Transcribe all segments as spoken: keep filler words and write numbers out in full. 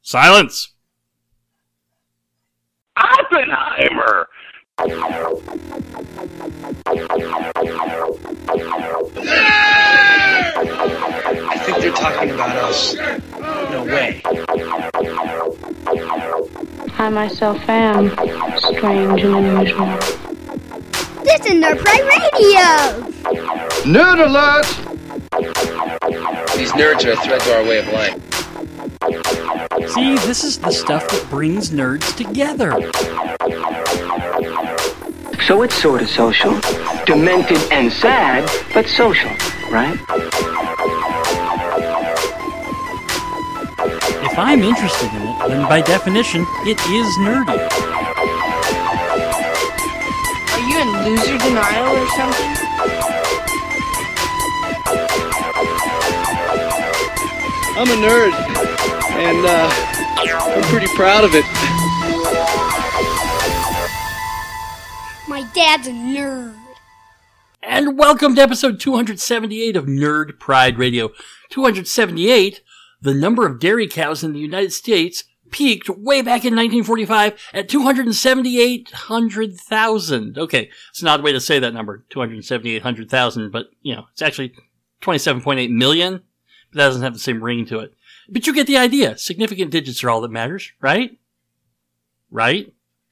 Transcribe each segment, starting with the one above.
Silence! Oppenheimer! I think they're talking about us. No way. I myself am strange and unusual. This is Nerd Pride Radio! Nerd alert! These nerds are a threat to our way of life. See, this is the stuff that brings nerds together. So it's sort of social. Demented and sad, but social, right? If I'm interested in it, then by definition, it is nerdy. Are you in loser denial or something? I'm a nerd, and uh, I'm pretty proud of it. My dad's a nerd. And welcome to episode two hundred seventy-eight of Nerd Pride Radio. two hundred seventy-eight, the number of dairy cows in the United States peaked way back in nineteen forty-five at two hundred seventy-eight hundred thousand. Okay, it's an odd way to say that number, two hundred seventy-eight hundred thousand, but, you know, it's actually twenty-seven point eight million. But that doesn't have the same ring to it. But you get the idea. Significant digits are all that matters, right? Right?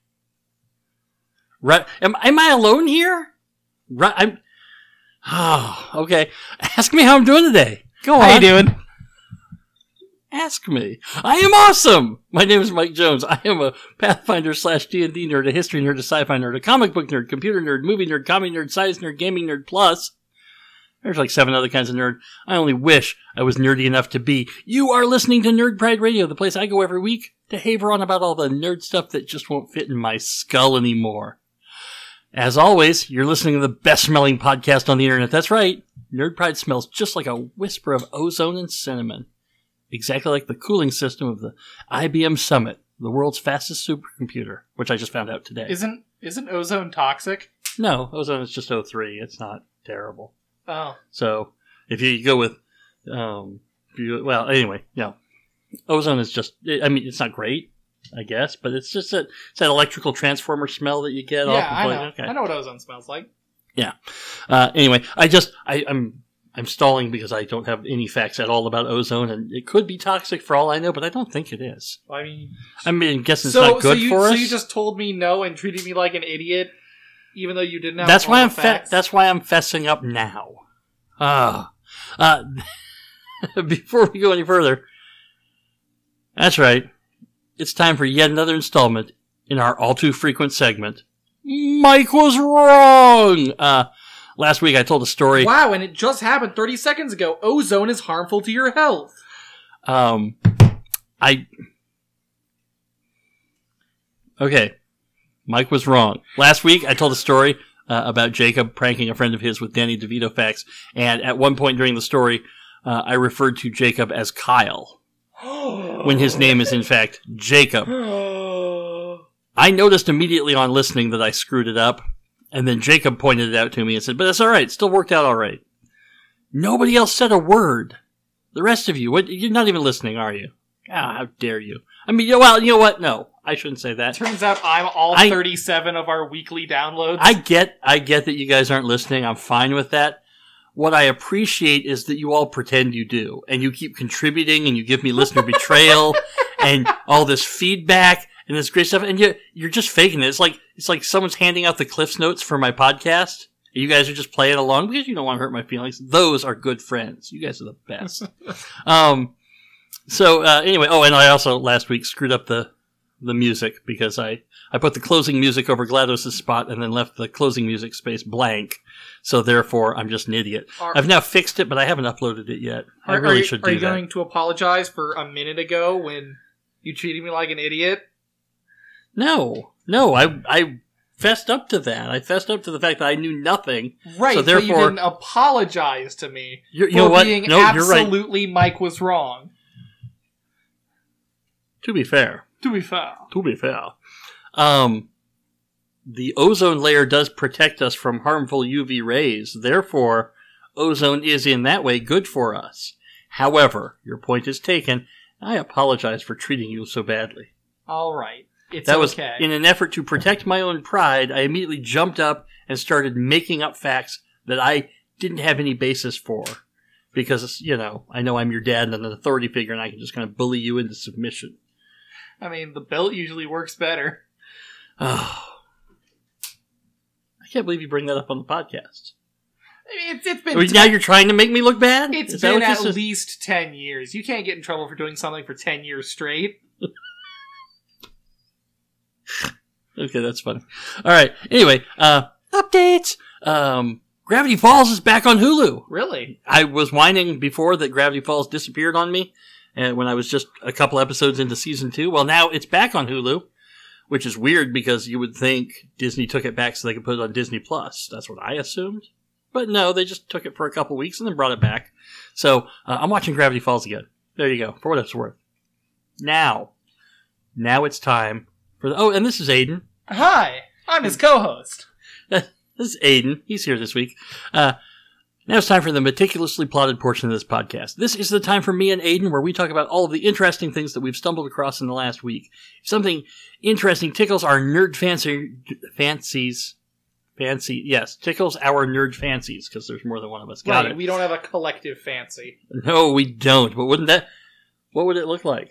Right? Am, am I alone here? Right? I'm. Oh, okay. Ask me how I'm doing today. Go on. How you doing? Ask me. I am awesome. My name is Mike Jones. I am a Pathfinder slash D and D nerd, a history nerd, a sci-fi nerd, a comic book nerd, computer nerd, movie nerd, comedy nerd, science nerd, gaming nerd, plus. There's like seven other kinds of nerd. I only wish I was nerdy enough to be. You are listening to Nerd Pride Radio, the place I go every week to haver on about all the nerd stuff that just won't fit in my skull anymore. As always, you're listening to the best smelling podcast on the internet. That's right. Nerd Pride smells just like a whisper of ozone and cinnamon. Exactly like the cooling system of the I B M Summit, the world's fastest supercomputer, which I just found out today. Isn't isn't ozone toxic? No, ozone is just O three. It's not terrible. Oh. So, if you go with, um, if you, well, anyway, yeah. Ozone is just, I mean, it's not great, I guess, but it's just that, it's that electrical transformer smell that you get yeah, off the I plate. know. Okay. I know what ozone smells like. Yeah. Uh, anyway, I just, I, I'm, I'm stalling because I don't have any facts at all about ozone, and it could be toxic for all I know, but I don't think it is. I mean, I mean, I guess it's so, not good so you, for us. So you just told me no and treated me like an idiot, even though you didn't have That's all why the I'm fe- facts? That's why I'm fessing up now. Ah, uh, before we go any further, that's right. It's time for yet another installment in our all too frequent segment. Mike was wrong. Uh, last week I told a story. Wow, and it just happened thirty seconds ago. Ozone is harmful to your health. Um, I. Okay, Mike was wrong. Last week I told a story. Uh, about Jacob pranking a friend of his with Danny DeVito facts, and at one point during the story, uh, I referred to Jacob as Kyle, when his name is in fact Jacob. I noticed immediately on listening that I screwed it up, and then Jacob pointed it out to me and said, but that's alright, it still worked out alright. Nobody else said a word. The rest of you, what, you're not even listening, are you? Ah, how dare you. I mean, well, you know what? No, I shouldn't say that. Turns out I'm all I, thirty-seven of our weekly downloads. I get, I get that you guys aren't listening. I'm fine with that. What I appreciate is that you all pretend you do, and you keep contributing, and you give me listener betrayal, and all this feedback, and this great stuff, and you, you're just faking it. It's like, it's like someone's handing out the Cliffs Notes for my podcast, and you guys are just playing along because you don't want to hurt my feelings. Those are good friends. You guys are the best. um, so, uh, anyway, oh, and I also last week screwed up the, the music because I, I put the closing music over GLaDOS' spot and then left the closing music space blank. So therefore, I'm just an idiot. Are, I've now fixed it, but I haven't uploaded it yet. Are, I really are you, should do Are you that. going to apologize for a minute ago when you treated me like an idiot? No, no, I, I fessed up to that. I fessed up to the fact that I knew nothing. Right, so therefore, but you didn't apologize to me you for know what? being No, you're right. absolutely Mike was wrong. To be fair. To be fair. To be fair. Um, the ozone layer does protect us from harmful U V rays. Therefore, ozone is in that way good for us. However, your point is taken. I apologize for treating you so badly. All right. It's that was okay. in an effort to protect my own pride. I immediately jumped up and started making up facts that I didn't have any basis for. Because, you know, I know I'm your dad and an authority figure, and I can just kind of bully you into submission. I mean, the belt usually works better. Oh. I can't believe you bring that up on the podcast. I mean, it's, it's been... I mean, now you're trying to make me look bad? It's Is been that at what this least ten years. You can't get in trouble for doing something for ten years straight. Okay, that's funny. All right. Anyway, uh, updates. Um, Gravity Falls is back on Hulu. Really? I was whining before that Gravity Falls disappeared on me, and when I was just a couple episodes into season two. Well, now it's back on Hulu, which is weird because you would think Disney took it back so they could put it on Disney Plus. That's what I assumed. But no, they just took it for a couple weeks and then brought it back. So uh, I'm watching Gravity Falls again. There you go, for what it's worth. Now, now it's time for the... Oh, and this is Aiden. Hi, I'm his co-host. This is Aiden. He's here this week. Uh, now it's time for the meticulously plotted portion of this podcast. This is the time for me and Aiden where we talk about all of the interesting things that we've stumbled across in the last week. If something interesting tickles our nerd fancy, fancies, fancy, yes, tickles our nerd fancies, because there's more than one of us. Got right, it. We don't have a collective fancy. No, we don't. But wouldn't that, what would it look like?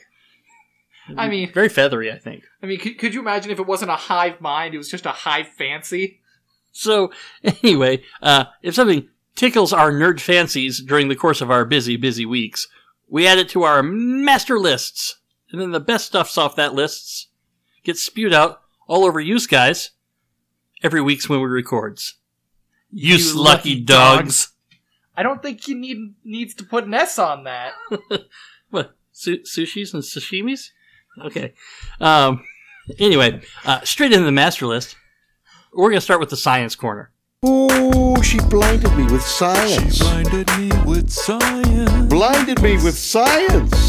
I mean... Very feathery, I think. I mean, could, could you imagine if it wasn't a hive mind, it was just a hive fancy? So, anyway, uh, if something tickles our nerd fancies during the course of our busy, busy weeks, we add it to our master lists. And then the best stuffs off that lists gets spewed out all over you guys every week's when we records. You, you lucky dogs. dogs. I don't think you need needs to put an S on that. What? Su- sushis and sashimis? Okay. Um, anyway, uh, straight into the master list. We're going to start with the science corner. Oh, she blinded me with science. She blinded me with science. Blinded me with science.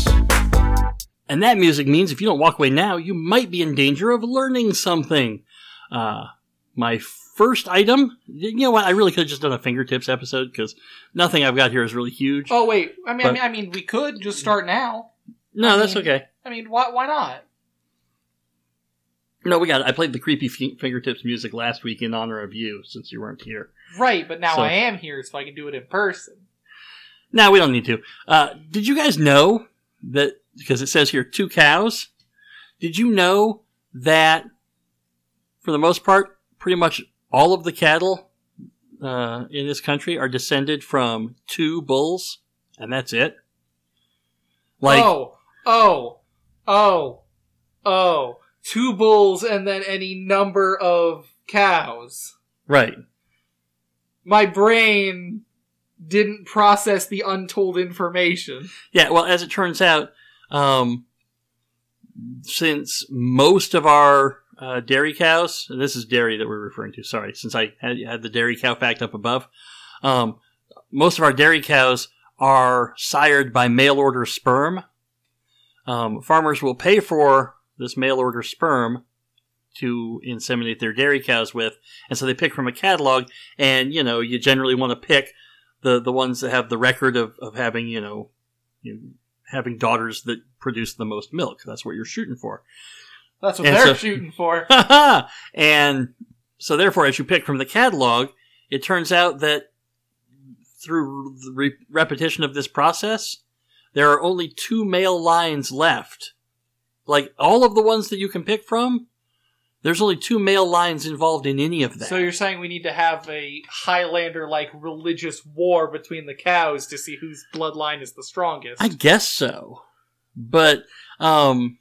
And that music means if you don't walk away now, you might be in danger of learning something. Uh, my first item, you know what? I really could have just done a fingertips episode because nothing I've got here is really huge. Oh, wait. I mean, but, I mean, I mean, we could just start now. No, I that's mean, okay. I mean, why, why not? No, we got it. I played the creepy f- fingertips music last week in honor of you, since you weren't here. Right, but now so, I am here, so I can do it in person. No, we don't need to. Uh, did you guys know that, because it says here, two cows, did you know that, for the most part, pretty much all of the cattle uh, in this country are descended from two bulls, and that's it? Like, oh, oh, oh, oh. Two bulls and then any number of cows. Right. My brain didn't process the untold information. Yeah, well, as it turns out, um, since most of our uh, dairy cows, and this is dairy that we're referring to, sorry, since I had, had the dairy cow fact up above, um, most of our dairy cows are sired by mail order sperm. Um, farmers will pay for this mail-order sperm to inseminate their dairy cows with. And so they pick from a catalog, and, you know, you generally want to pick the, the ones that have the record of, of having, you know, you know, having daughters that produce the most milk. That's what you're shooting for. That's what and they're so, shooting for. And so therefore, as you pick from the catalog, it turns out that through the re- repetition of this process, there are only two male lines left. Like, all of the ones that you can pick from, there's only two male lines involved in any of that. So you're saying we need to have a Highlander-like religious war between the cows to see whose bloodline is the strongest? I guess so. But, um...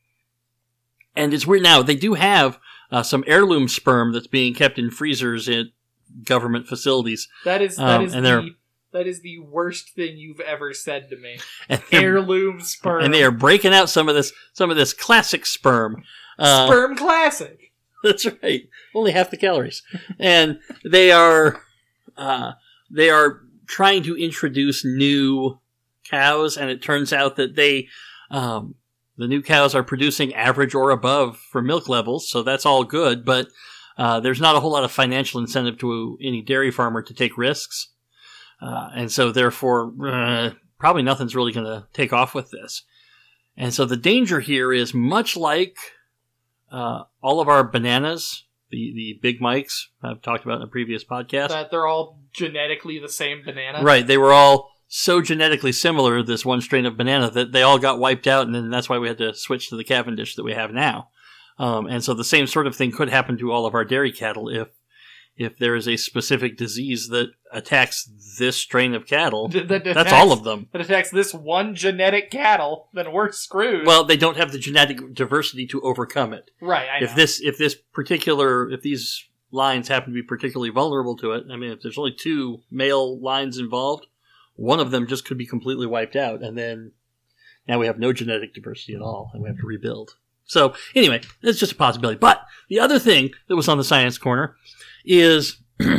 and it's weird now, they do have uh, some heirloom sperm that's being kept in freezers at government facilities. That is, that um, is and the... That is the worst thing you've ever said to me. And heirloom sperm. And they are breaking out some of this some of this classic sperm. Uh, sperm classic. That's right. Only half the calories. And they are uh, they are trying to introduce new cows, and it turns out that they um, the new cows are producing average or above for milk levels, so that's all good, but uh, there's not a whole lot of financial incentive to any dairy farmer to take risks. Uh, and so, therefore, uh, probably nothing's really going to take off with this. And so the danger here is much like uh, all of our bananas, the, the Big Mikes I've talked about in a previous podcast. That they're all genetically the same banana. Right. They were all so genetically similar, this one strain of banana, that they all got wiped out, and then that's why we had to switch to the Cavendish that we have now. Um, and so the same sort of thing could happen to all of our dairy cattle if if there is a specific disease that attacks this strain of cattle. that attacks, that's all of them. That attacks this one genetic cattle, then we're screwed. Well, they don't have the genetic diversity to overcome it. Right, I know. If this, if this particular, if these lines happen to be particularly vulnerable to it, I mean, if there's only two male lines involved, one of them just could be completely wiped out, and then now we have no genetic diversity at all, and we have to rebuild. So, anyway, it's just a possibility. But the other thing that was on the Science Corner is,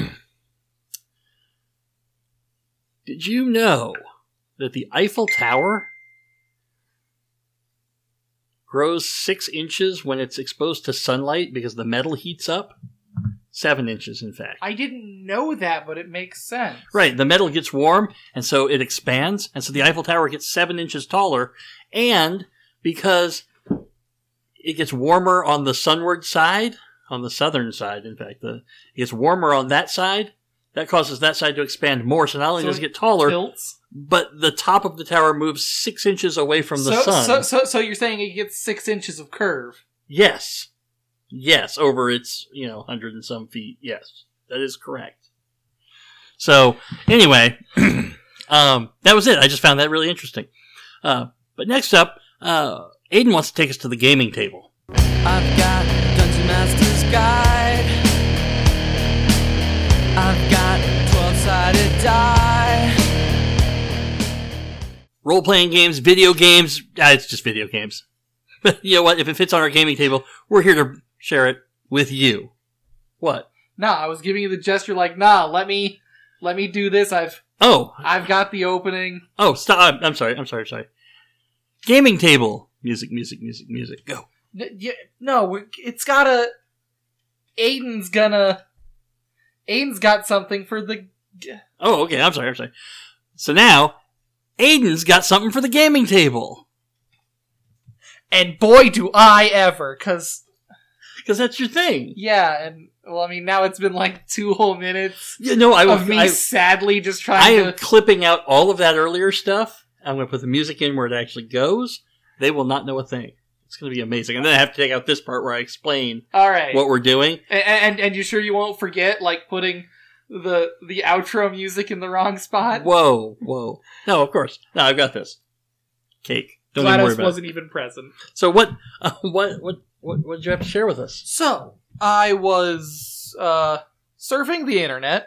did you know that the Eiffel Tower grows six inches when it's exposed to sunlight because the metal heats up? Seven inches, in fact. I didn't know that, but it makes sense. Right, the metal gets warm, and so it expands, and so the Eiffel Tower gets seven inches taller, and because it gets warmer on the sunward side, on the southern side, in fact, the, it gets warmer on that side, that causes that side to expand more, so not only So does it get taller, tilts? but the top of the tower moves six inches away from the so, sun. So, so, so you're saying it gets six inches of curve? Yes. Yes, over its, you know, hundred and some feet. Yes, that is correct. So, anyway, um, that was it. I just found that really interesting. Uh, but next up, uh, Aiden wants to take us to the gaming table. I've got Dungeon Master's Guide. I've got twelve-sided die. Role-playing games, video games. Ah, it's just video games. But you know what? If it fits on our gaming table, we're here to share it with you. What? Nah, I was giving you the gesture like, nah, let me, let me do this. I've, Oh, I've got the opening. oh, stop! I'm, I'm sorry. I'm sorry. Sorry. Gaming table. Music. Music. Music. Music. Go. N- yeah, no, we- it's gotta. Aiden's gonna. Aiden's got something for the. Oh, okay. I'm sorry. I'm sorry. So now, Aiden's got something for the gaming table. And boy, do I ever, cause. Because that's your thing. Yeah, and, well, I mean, now it's been like two whole minutes You know, I of me I, sadly just I trying am to. clipping out all of that earlier stuff. I'm going to put the music in where it actually goes. They will not know a thing. It's going to be amazing. And then I have to take out this part where I explain Alright. what we're doing. And, and, and you sure you won't forget, like, putting the the outro music in the wrong spot? Whoa, whoa. No, of course. No, I've got this. Cake. Don't even worry Gladys about wasn't it. even present. So what, uh, what, what, what, what did you have to share with us? So, I was uh, surfing the internet,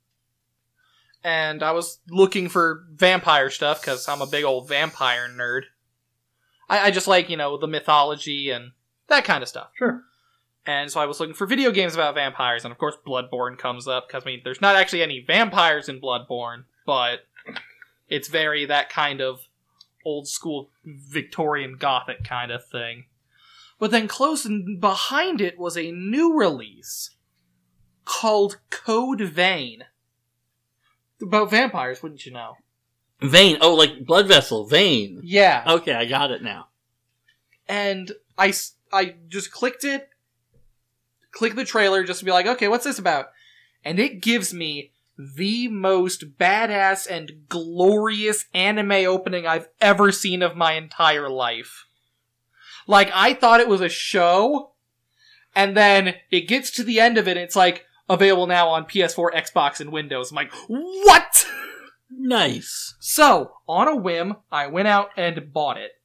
and I was looking for vampire stuff, because I'm a big old vampire nerd. I, I just like, you know, the mythology and that kind of stuff. Sure. And so I was looking for video games about vampires, and of course Bloodborne comes up, because, I mean, there's not actually any vampires in Bloodborne, but it's very that kind of old-school Victorian Gothic kind of thing. But then close and behind it was a new release called Code Vein. About vampires, wouldn't you know? Vein. Oh, like blood vessel. Vein. Yeah. Okay, I got it now. And I, s- I just clicked it, clicked the trailer just to be like, okay, what's this about? And it gives me the most badass and glorious anime opening I've ever seen of my entire life. Like, I thought it was a show, and then it gets to the end of it, and it's like, available now on P S four, Xbox, and Windows. I'm like, what?! Nice. So, on a whim, I went out and bought it.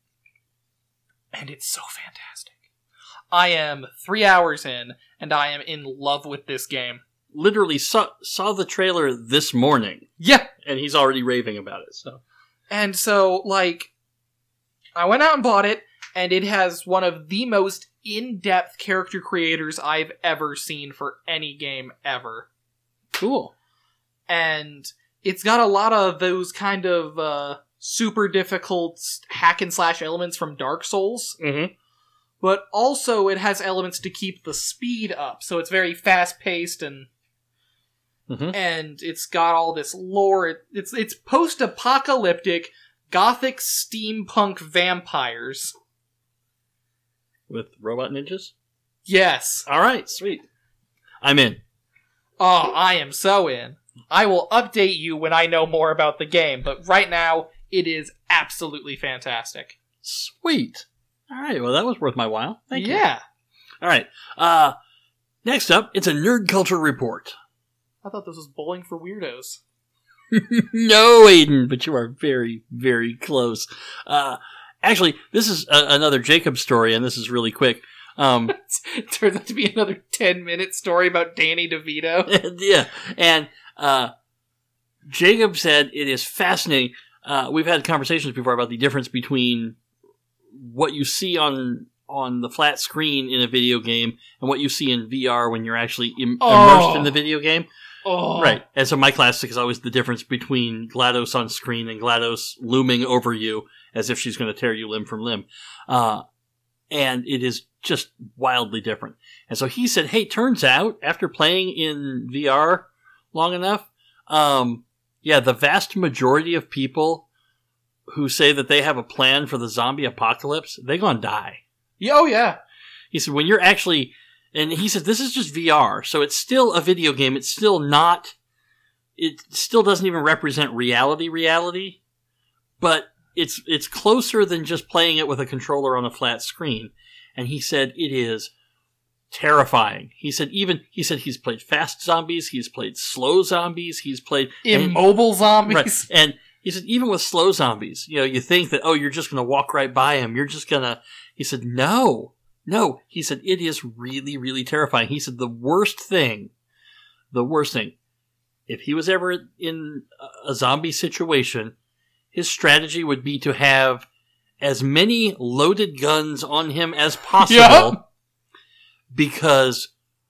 And it's so fantastic. I am three hours in, and I am in love with this game. Literally saw, saw the trailer this morning. Yeah! And he's already raving about it, so. And so, like, I went out and bought it, and it has one of the most in-depth character creators I've ever seen for any game ever. Cool. And it's got a lot of those kind of uh, super difficult hack and slash elements from Dark Souls. Mm-hmm. But also it has elements to keep the speed up, so it's very fast-paced and Mm-hmm. and it's got all this lore. It, it's it's post-apocalyptic, gothic steampunk vampires. With robot ninjas? Yes. All right, sweet. I'm in. Oh, I am so in. I will update you when I know more about the game, but right now, it is absolutely fantastic. Sweet. All right, well, that was worth my while. Thank you. Yeah. All right. Uh, next up, it's a nerd culture report. I thought this was Bowling for Weirdos. No, Aiden, but you are very, very close. Uh, actually, this is a- another Jacob story, and this is really quick. Um, it turns out to be another ten-minute story about Danny DeVito. Yeah, and uh, Jacob said it is fascinating. Uh, we've had conversations before about the difference between what you see on on the flat screen in a video game and what you see in V R when you're actually Im- Oh. immersed in the video game. Oh. Right. And so my classic is always the difference between GLaDOS on screen and GLaDOS looming over you as if she's going to tear you limb from limb. Uh, and it is just wildly different. And so he said, hey, turns out, after playing in V R long enough, um, yeah, the vast majority of people who say that they have a plan for the zombie apocalypse, they're going to die. Yeah, oh, yeah. He said, when you're actually... And he said, this is just V R, so it's still a video game. It's still not... It still doesn't even represent reality reality, but it's it's closer than just playing it with a controller on a flat screen. And he said, it is terrifying. He said, even... He said he's played fast zombies, he's played slow zombies, he's played... Immobile and, zombies. Right, and he said, even with slow zombies, you know, you think that, oh, you're just going to walk right by him. You're just going to... He said, no. No, he said, it is really, really terrifying. He said, the worst thing, the worst thing, if he was ever in a zombie situation, his strategy would be to have as many loaded guns on him as possible. Yep. Because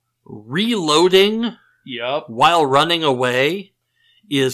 reloading yep. while running away is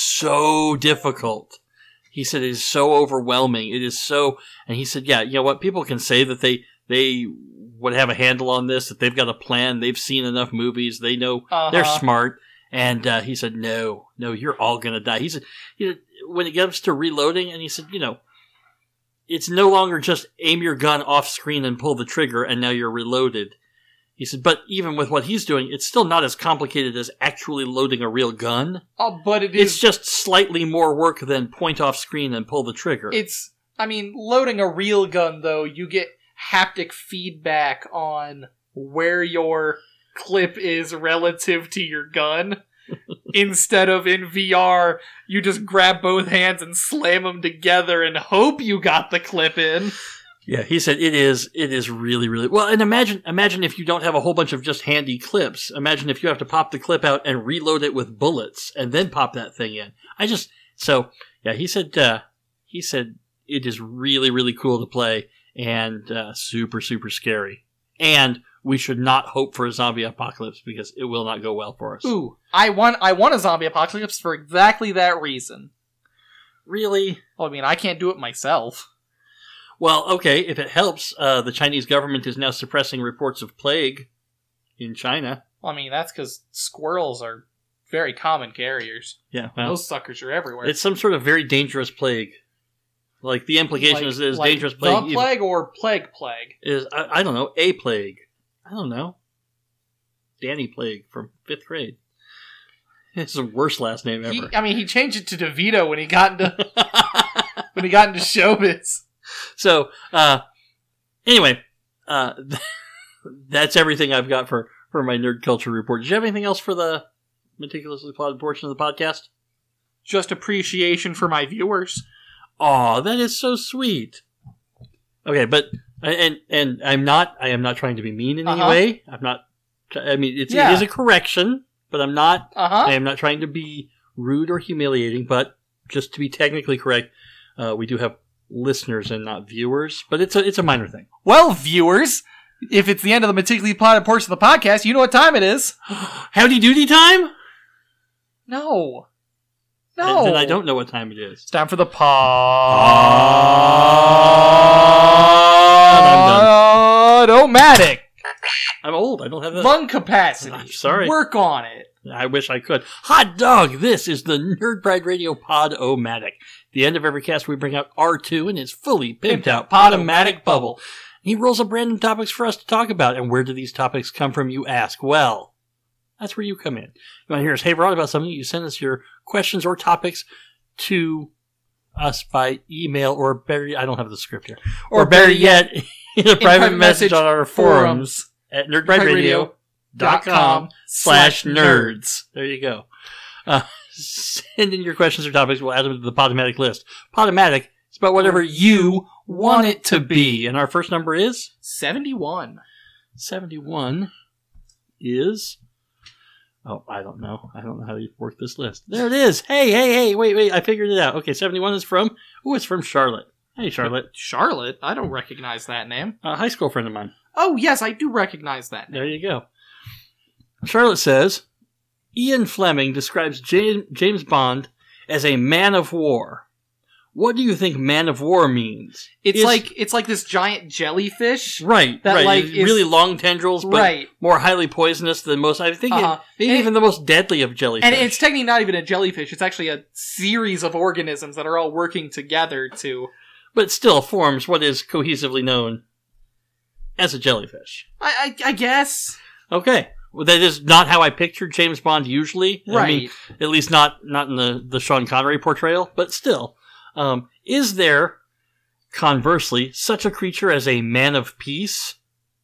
so difficult. He said it is so overwhelming. It is so... And he said, yeah, you know what? People can say that they... They would have a handle on this, that they've got a plan, they've seen enough movies, they know uh-huh. they're smart. And uh, he said, no, no, you're all going to die. He said, you know, when it comes to reloading, and he said, you know, it's no longer just aim your gun off screen and pull the trigger, and now you're reloaded. He said, but even with what he's doing, it's still not as complicated as actually loading a real gun. Oh, but it is... It's just slightly more work than point off screen and pull the trigger. It's, I mean, loading a real gun, though, you get haptic feedback on where your clip is relative to your gun. Instead of in V R, you just grab both hands and slam them together and hope you got the clip in. Yeah, he said it is it is really, really... Well, and imagine imagine if you don't have a whole bunch of just handy clips. Imagine if you have to pop the clip out and reload it with bullets and then pop that thing in. I just... So, yeah, he said, uh, he said it is really, really cool to play. And uh, super, super scary. And we should not hope for a zombie apocalypse because it will not go well for us. Ooh, I want I want a zombie apocalypse for exactly that reason. Really? Well, I mean, I can't do it myself. Well, okay, if it helps, uh, the Chinese government is now suppressing reports of plague in China. Well, I mean, that's because squirrels are very common carriers. Yeah, well, those suckers are everywhere. It's some sort of very dangerous plague. Like, the implication like, is that it's like dangerous plague. The plague or plague plague? Is, I, I don't know, a plague. I don't know. Danny Plague from fifth grade. It's the worst last name ever. He, I mean, he changed it to DeVito when he got into when he got into showbiz. So, uh, anyway, uh, that's everything I've got for, for my nerd culture report. Did you have anything else for the meticulously plotted portion of the podcast? Just appreciation for my viewers. Aw, that is so sweet. Okay, but and and I'm not I am not trying to be mean in uh-huh. any way. I'm not. I mean, it's, yeah. it is a correction, but I'm not. Uh-huh. I am not trying to be rude or humiliating. But just to be technically correct, uh, we do have listeners and not viewers. But it's a it's a minor thing. Well, viewers, if it's the end of the meticulously plotted portion of the podcast, you know what time it is. Howdy doody time? No. No. Then I don't know what time it is. It's time for the pod. I'm done. Podomatic. I'm old. I don't have that. Lung capacity. I'm sorry. Work on it. I wish I could. Hot dog! This is the Nerd Pride Radio Pod-O-Matic. At the end of every cast, we bring out R two and his fully pimped out Pod-O-Matic bubble. He rolls up random topics for us to talk about. And where do these topics come from, you ask? Well, that's where you come in. You want to hear us hey, on about something? You send us your questions or topics to us by email, or better, I don't have the script here. Or, or better yet, in a private message on our forums at nerdbrideradio.com slash nerds. There you go. Uh, send in your questions or topics. We'll add them to the Podomatic list. Podomatic is about whatever you want it to be. And our first number is? seventy-one. seventy-one is... Oh, I don't know. I don't know how you work this list. There it is. Hey, hey, hey. Wait, wait. I figured it out. Okay, seventy-one is from... Oh, it's from Charlotte. Hey, Charlotte. Charlotte? I don't recognize that name. A high school friend of mine. Oh, yes, I do recognize that name. There you go. Charlotte says, Ian Fleming describes James, James Bond as a man of war. What do you think man of war means? It's is, like it's like this giant jellyfish. Right, that right. Like is, really long tendrils, but right. more highly poisonous than most. I think uh-huh. it, maybe even the most deadly of jellyfish. And it's technically not even a jellyfish. It's actually a series of organisms that are all working together to... But still forms what is cohesively known as a jellyfish. I, I, I guess. Okay. Well, that is not how I pictured James Bond usually. Right. I mean, at least not, not in the, the Sean Connery portrayal, but still. Um, is there, conversely, such a creature as a man of peace?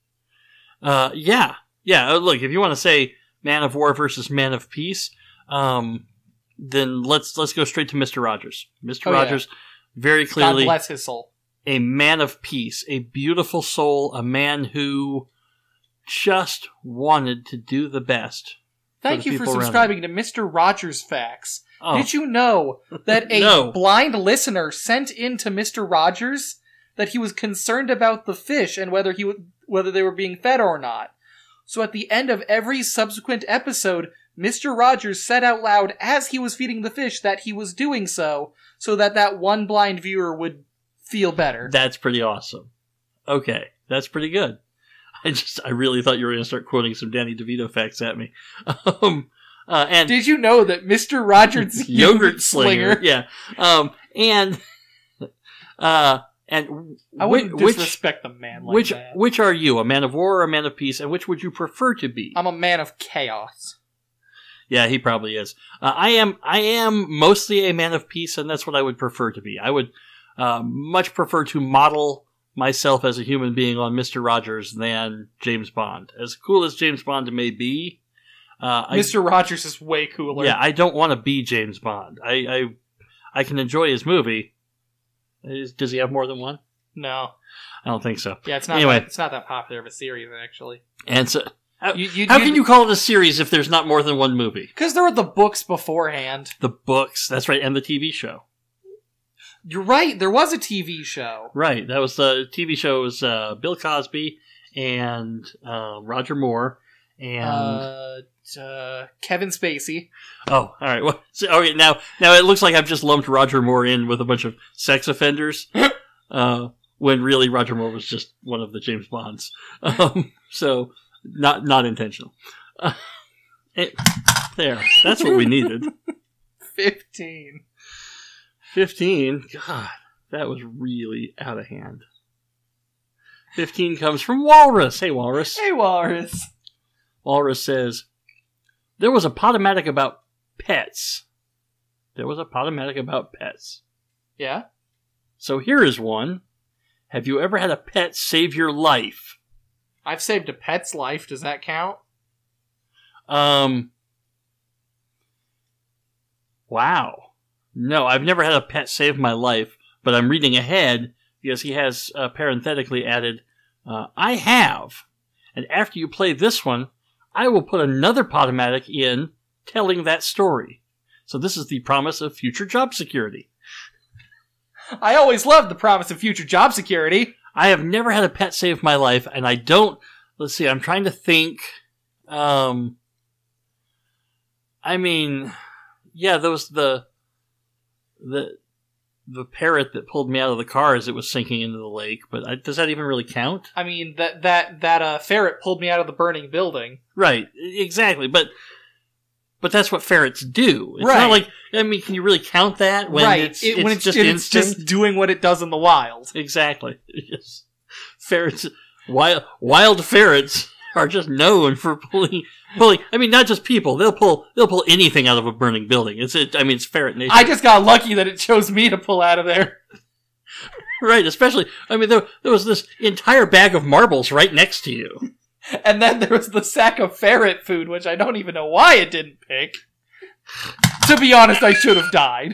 Uh, yeah. Yeah, look, if you want to say man of war versus man of peace, um, then let's let's go straight to Mister Rogers. Mister Oh, Rogers, yeah. Very clearly... God bless his soul. A man of peace, a beautiful soul, a man who just wanted to do the best. Thank for you for subscribing subscribing to Mister Rogers Facts. Oh. Did you know that a No. blind listener sent in to Mister Rogers that he was concerned about the fish and whether he would, whether they were being fed or not? So at the end of every subsequent episode, Mister Rogers said out loud as he was feeding the fish that he was doing so, so that that one blind viewer would feel better. That's pretty awesome. Okay, that's pretty good. I just, I really thought you were going to start quoting some Danny DeVito facts at me. Um, uh, and Did you know that Mister Rogers yogurt slinger? Yeah. Um, and uh, and I wouldn't which, disrespect the man like which that. which are you, a man of war or a man of peace, and which would you prefer to be? I'm a man of chaos. Yeah, he probably is. Uh, I am. I am mostly a man of peace, and that's what I would prefer to be. I would uh, much prefer to model myself as a human being on Mister Rogers than James Bond. As cool as James Bond may be, uh, Mister I, Rogers is way cooler. Yeah, I don't want to be James Bond. I, I I can enjoy his movie. Is, does he have more than one? No, I don't think so. Yeah, it's not. Anyway, that, it's not that popular of a series actually. And so. How, you, you, how you, can you call it a series if there's not more than one movie? Because there were the books beforehand. The books, that's right, and the T V show. You're right, there was a T V show. Right, that was the T V show was uh, Bill Cosby and uh, Roger Moore and uh, uh, Kevin Spacey. Oh, all right. Well, so, okay, now now it looks like I've just lumped Roger Moore in with a bunch of sex offenders, uh, when really Roger Moore was just one of the James Bonds. Um, so. Not not intentional. Uh, it, there. That's what we needed. Fifteen. Fifteen? God, that was really out of hand. Fifteen comes from Walrus. Hey, Walrus. Hey, Walrus. Walrus says, there was a Podomatic about pets. There was a Podomatic about pets. Yeah? So here is one. Have you ever had a pet save your life? I've saved a pet's life. Does that count? Um. Wow. No, I've never had a pet save my life, but I'm reading ahead because he has uh, parenthetically added, uh, I have. And after you play this one, I will put another Podomatic in telling that story. So this is the promise of future job security. I always loved the promise of future job security. I have never had a pet save my life, and I don't... Let's see, I'm trying to think... Um, I mean... Yeah, there was the... The the parrot that pulled me out of the car as it was sinking into the lake, but I, does that even really count? I mean, that that that uh, ferret pulled me out of the burning building. Right, exactly, but... But that's what ferrets do. It's Right. not like, I mean, can you really count that when right. it's, It- it's when it's just it's instinct? just doing what it does in the wild. Exactly. Yes. Ferrets, wild, wild ferrets are just known for pulling, pulling. I mean, not just people. They'll pull, they'll pull anything out of a burning building. It's, it, I mean, it's ferret nation. I just got lucky that it chose me to pull out of there. Right. Especially, I mean, there, there was this entire bag of marbles right next to you. And then there was the sack of ferret food, which I don't even know why it didn't pick. To be honest, I should have died.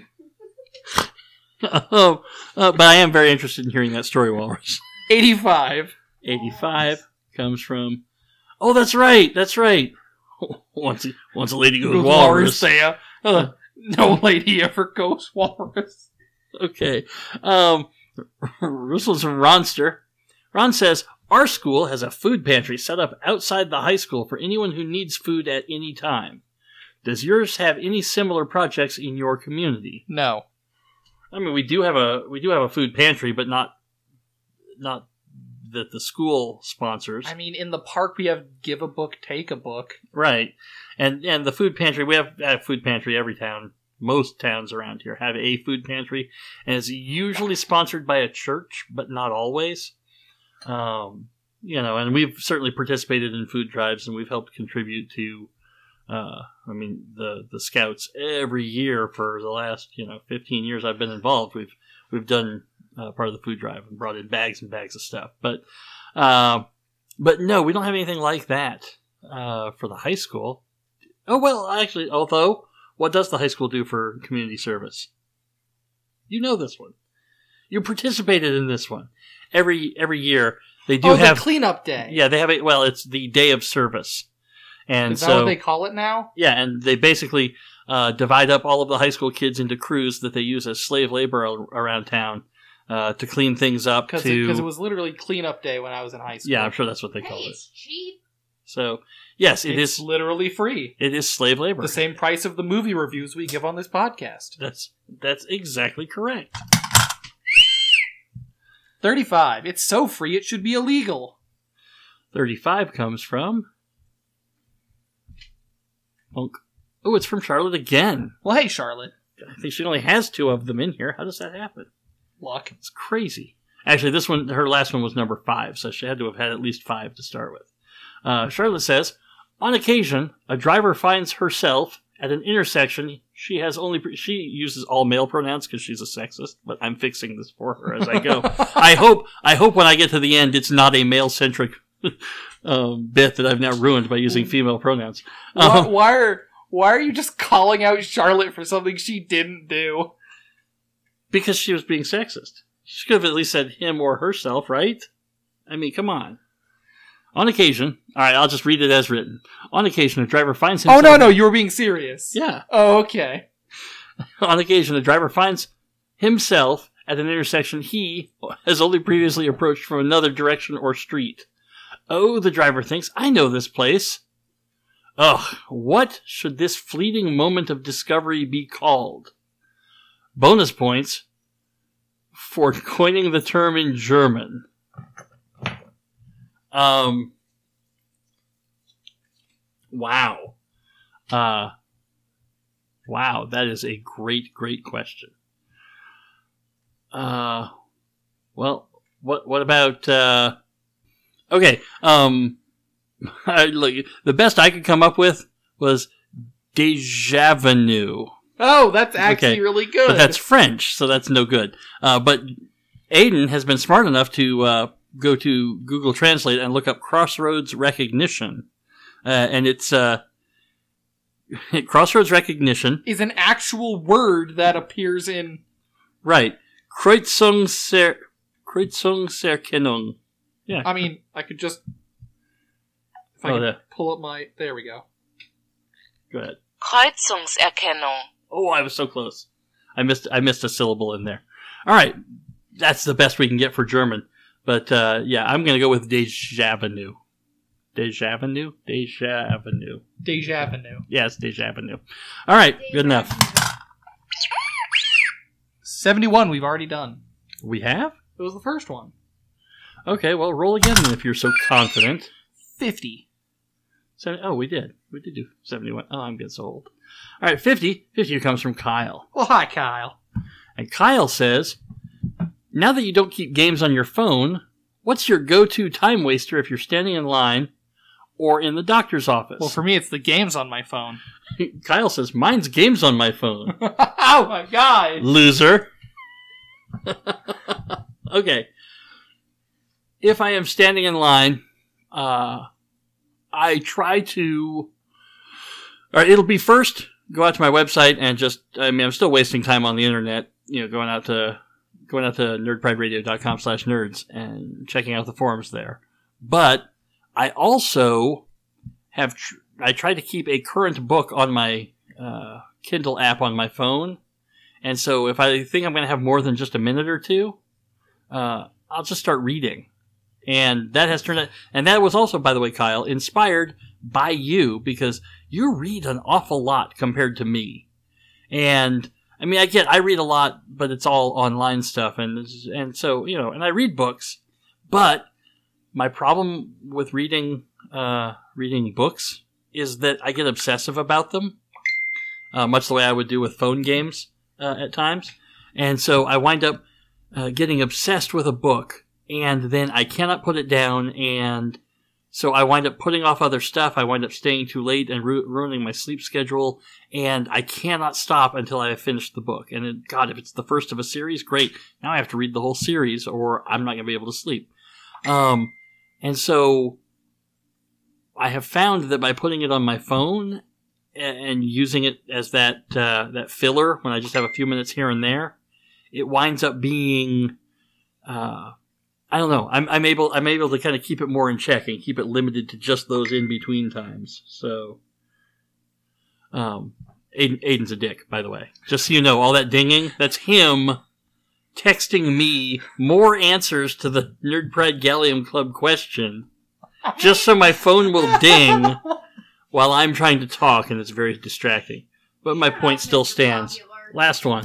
Oh, uh, but I am very interested in hearing that story, Walrus. eighty-five. eighty-five comes from. Oh, that's right. That's right. Once, once a lady goes walrus. There. Uh, no lady ever goes walrus. Okay. Um, this was from Ronster. Ron says, our school has a food pantry set up outside the high school for anyone who needs food at any time. Does yours have any similar projects in your community? No. I mean, we do have a we do have a food pantry, but not not that the school sponsors. I mean, in the park we have give a book, take a book. Right. And and the food pantry, we have a food pantry every town. Most towns around here have a food pantry, and it's usually sponsored by a church, but not always. Um, you know, and we've certainly participated in food drives, and we've helped contribute to, uh, I mean, the, the Scouts every year for the last, you know, fifteen years I've been involved. We've we've done uh, part of the food drive and brought in bags and bags of stuff. But, uh, but no, we don't have anything like that uh, for the high school. Oh, well, actually, although, what does the high school do for community service? You know this one. You participated in this one. Every every year they do oh, have the cleanup day. Yeah, they have a well, it's the day of service, and Is that so what they call it now? yeah, and they basically uh, divide up all of the high school kids into crews that they use as slave labor al- around town uh, to clean things up. Because to it, it was literally cleanup day when I was in high school. Yeah, I'm sure that's what they call Hey, it. it's cheap. So yes, it it's is literally free. It is slave labor. The same price of the movie reviews we give on this podcast. That's that's exactly correct. thirty-five. It's so free it should be illegal. thirty-five comes from... Punk. Oh, it's from Charlotte again. Well, hey, Charlotte. I think she only has two of them in here. How does that happen? Luck. It's crazy. Actually, this one, her last one was number five, so she had to have had at least five to start with. Uh, Charlotte says, on occasion, a driver finds herself at an intersection. She has only she uses all male pronouns because she's a sexist, but I'm fixing this for her as I go. I hope I hope when I get to the end, it's not a male centric um, bit that I've now ruined by using female pronouns. Why, Um, why are why are you just calling out Charlotte for something she didn't do? because she was being sexist. She could have at least said him or herself, right? I mean, come on. On occasion, all right, I'll just read it as written. On occasion, a driver finds himself... Oh, no, no, you were being serious. Yeah. Oh, okay. On occasion, a driver finds himself at an intersection he has only previously approached from another direction or street. Oh, the driver thinks, I know this place. Ugh, what should this fleeting moment of discovery be called? Bonus points for coining the term in German. Um, wow. Uh, wow, that is a great, great question. Uh, well, what, what about, uh, okay, um, I, look, the best I could come up with was Dejavenue. Oh, that's actually Okay, really good. But that's French, so that's no good. Uh, but Aiden has been smart enough to, uh, go to Google Translate and look up crossroads recognition. Uh, and it's, uh, crossroads recognition. Is an actual word that appears in... Right. Kreuzungser, Kreuzungserkennung. Yeah. I mean, I could just... If I Oh, could there. pull up my... There we go. Go ahead. Kreuzungserkennung. Oh, I was so close. I missed, I missed a syllable in there. All right. That's the best we can get for German. But, uh, yeah, I'm going to go with Dejavenue. Dejavenue? Dejavenue. Dejavenue. Yes, Dejavenue. All right, good enough. seventy-one we've already done. We have? It was the first one. Okay, well, roll again then if you're so confident. fifty. So, oh, we did. We did do seventy-one. Oh, I'm getting so old. All right, fifty. fifty comes from Kyle. Well, hi, Kyle. And Kyle says, now that you don't keep games on your phone, what's your go-to time waster if you're standing in line or in the doctor's office? Well, for me, it's the games on my phone. Kyle says, mine's games on my phone. Oh, my God. Loser. Okay. If I am standing in line, uh, I try to... All right, it'll be first, go out to my website and just... I mean, I'm still wasting time on the internet, you know, going out to going out to nerdprideradio.com slash nerds and checking out the forums there. But I also have... Tr- I try to keep a current book on my uh, Kindle app on my phone. And so if I think I'm going to have more than just a minute or two, uh, I'll just start reading. And that has turned out, and that was also, by the way, Kyle, inspired by you, because you read an awful lot compared to me. And, I mean, I get, I read a lot, but it's all online stuff, and and so, you know, and I read books, but my problem with reading, uh, reading books is that I get obsessive about them, uh, much the way I would do with phone games, uh, at times. And so I wind up, uh, getting obsessed with a book, and then I cannot put it down, and so I wind up putting off other stuff. I wind up staying too late and ru- ruining my sleep schedule, and I cannot stop until I have finished the book. And it, God, if it's the first of a series, great. Now I have to read the whole series, or I'm not going to be able to sleep. Um, and so I have found that by putting it on my phone and, and using it as that uh, that filler when I just have a few minutes here and there, it winds up being... Uh, I don't know. I'm, I'm able. I'm able to kind of keep it more in check and keep it limited to just those in between times. So, um, Aiden, Aiden's a dick, by the way. Just so you know, all that dinging, that's him texting me more answers to the Nerd Pride Gallium Club question, just so my phone will ding while I'm trying to talk, and it's very distracting. But my point still stands. Last one.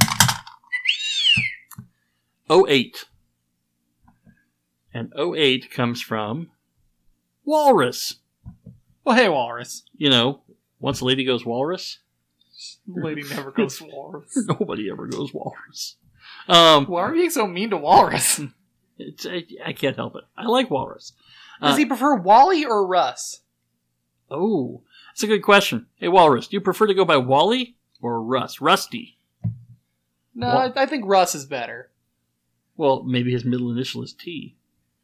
oh eight. And oh eight comes from Walrus. Well, hey, Walrus. You know, once a lady goes walrus. The lady never goes walrus. Nobody ever goes walrus. Um, Why are you being so mean to Walrus? It's, I, I can't help it. I like Walrus. Does uh, he prefer Wally or Russ? Oh, that's a good question. Hey, Walrus, do you prefer to go by Wally or Russ? Rusty. No, Wal- I, I think Russ is better. Well, maybe his middle initial is T.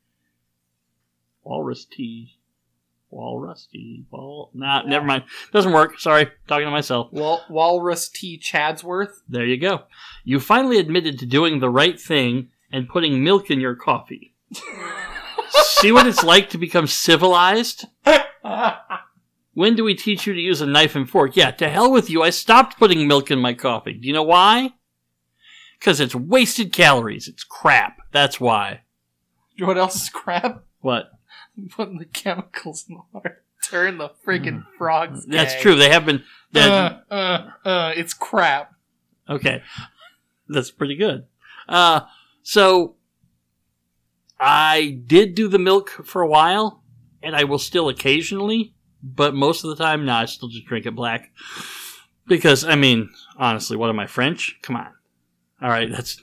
Walrus T. Walrus T. Wal. Nah, never mind. Doesn't work. Sorry. Talking to myself. Wal- Walrus T. Chadsworth. There you go. You finally admitted to doing the right thing and putting milk in your coffee. See what it's like to become civilized? When do we teach you to use a knife and fork? Yeah, to hell with you. I stopped putting milk in my coffee. Do you know why? Because it's wasted calories. It's crap. That's why. You know what else is crap? What? Putting the chemicals in the water. Turn the friggin' frogs gay. That's true. They have been... Uh, uh, uh, it's crap. Okay. That's pretty good. Uh, so, I did do the milk for a while, and I will still occasionally, but most of the time, no, I still just drink it black. Because, I mean, honestly, what am I, French? Come on. All right, that's...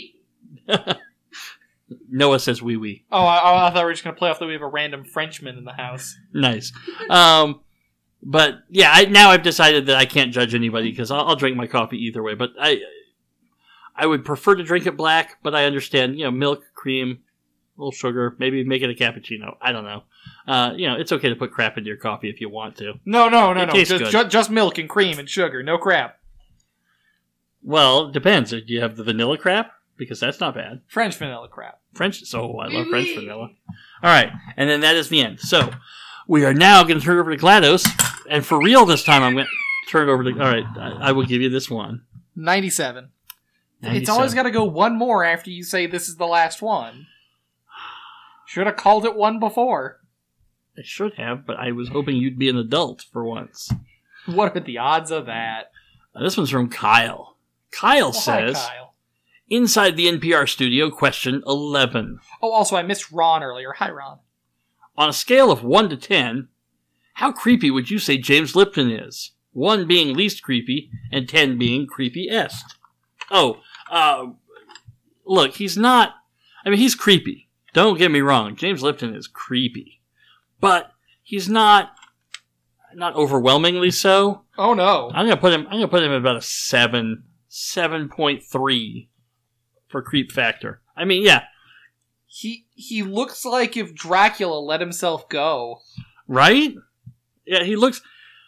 Noah says wee wee. Oh, I, I thought we were just going to play off that we have a random Frenchman in the house. Nice. Um, but, yeah, I, now I've decided that I can't judge anybody because I'll, I'll drink my coffee either way. But I I would prefer to drink it black, but I understand, you know, milk, cream, a little sugar, maybe make it a cappuccino. I don't know. Uh, you know, it's okay to put crap into your coffee if you want to. No, no, no, it no. Tastes Just, good. ju- just milk and cream and sugar. No crap. Well, it depends. Do you have the vanilla crap? Because that's not bad. French vanilla crap. French, so I love French vanilla. All right, and then that is the end. So we are now going to turn it over to GLaDOS, and for real this time, I'm going to turn it over to. All right, I, I will give you this one. Ninety-seven. ninety-seven. It's always got to go one more after you say this is the last one. Should have called it one before. I should have, but I was hoping you'd be an adult for once. What are the odds of that? Uh, this one's from Kyle. Kyle oh, says. Hi, Kyle. Inside the N P R studio, question eleven. Oh, also, I missed Ron earlier. Hi, Ron. On a scale of one to ten, how creepy would you say James Lipton is? one being least creepy, and ten being creepy-est. Oh, uh, look, he's not... I mean, he's creepy. Don't get me wrong. James Lipton is creepy. But he's not... Not overwhelmingly so. Oh, no. I'm gonna put him... I'm gonna put him at about a seven. seven point three for creep factor. I mean, yeah. He he looks like if Dracula let himself go. Right? Yeah, he looks...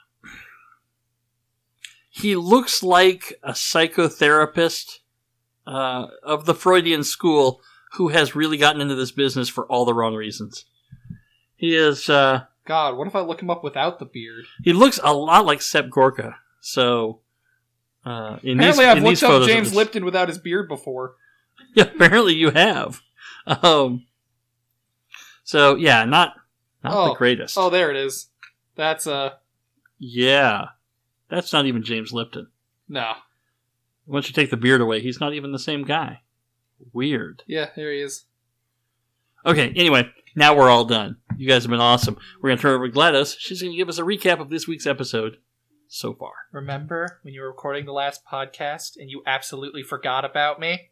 He looks like a psychotherapist uh, of the Freudian school who has really gotten into this business for all the wrong reasons. He is... Uh, God, what if I look him up without the beard? He looks a lot like Sepp Gorka. So, uh, in apparently these, I've in looked these up James this, Lipton without his beard before. Yeah, apparently you have. Um, so, yeah, not not oh. the greatest. Oh, there it is. That's, uh... Yeah. That's not even James Lipton. No. Once you take the beard away, he's not even the same guy. Weird. Yeah, there he is. Okay, anyway, now we're all done. You guys have been awesome. We're going to turn it over to GLaDOS. She's going to give us a recap of this week's episode so far. Remember when you were recording the last podcast and you absolutely forgot about me?